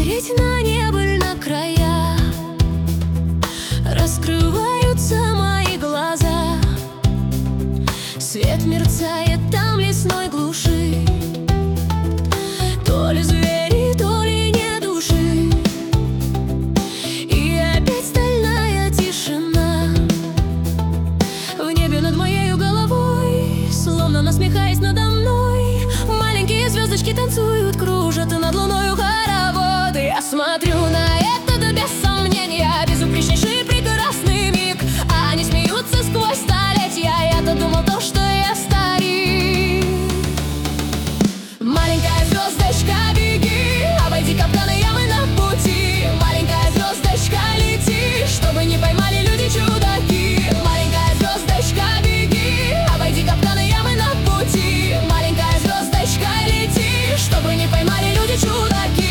смотреть на небо, на края. Раскрываются мои глаза, свет мерцает там лесной глуши. То ли звери, то ли не души. И опять стальная тишина в небе над моей головой, словно насмехаясь надо мной. Маленькие звездочки танцуют, кружат над луною хоровод. Я смотрю на это без сомнения, безупречнейший прекрасный миг. А они смеются сквозь столетия, я-то думал то, что я старик. Маленькая звездочка, беги, обойди капканы, ямы на пути. Маленькая звездочка, лети, чтобы не поймали люди-чудаки. Маленькая звездочка, беги, обойди капканы, ямы на пути. Маленькая звездочка, лети, чтобы не поймали люди-чудаки.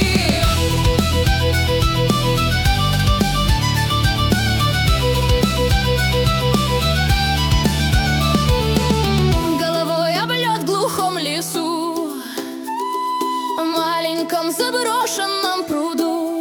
Головой об лед в глухом лесу, в маленьком заброшенном пруду.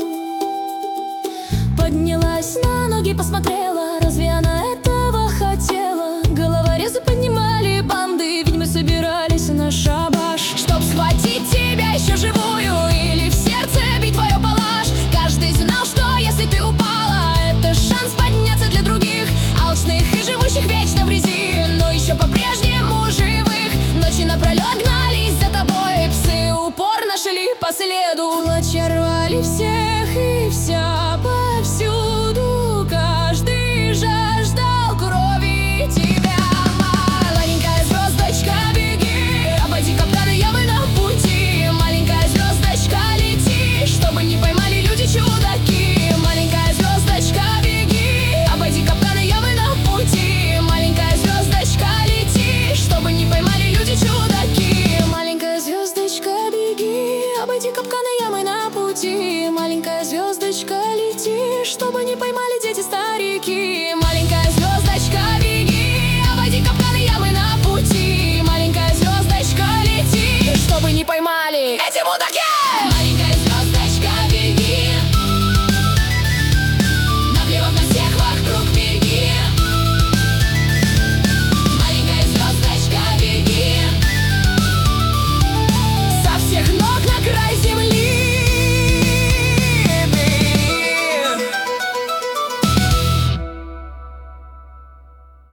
Поднялась на ноги, посмотрела, разве она этого хотела? Головорезы поднимали банды, ведь мы собирались на шабаш, чтоб схватить тебя еще живую или в сердце бить твою палаш. Каждый знал, что если ты упала, это шанс подняться для других, алчных и живущих вечно в грязи, но еще по-прежнему живых. Ночи напролет гнались за тобой, псы упорно шли по следу. Клочья рвали всех и вся повсюду, каждый жаждал крови тебя. Маленькая звездочка, беги, обойди капканы, ямы на пути. Маленькая звездочка, лети, чтобы не поймали люди-чудаки. Маленькая звездочка, беги, обойди капканы, ямы на пути. Маленькая звездочка, лети, чтобы не поймали люди-чудаки. Маленькая звездочка, беги, обойди капканы, ямы на пути. Маленькая звездочка, лети, чтобы не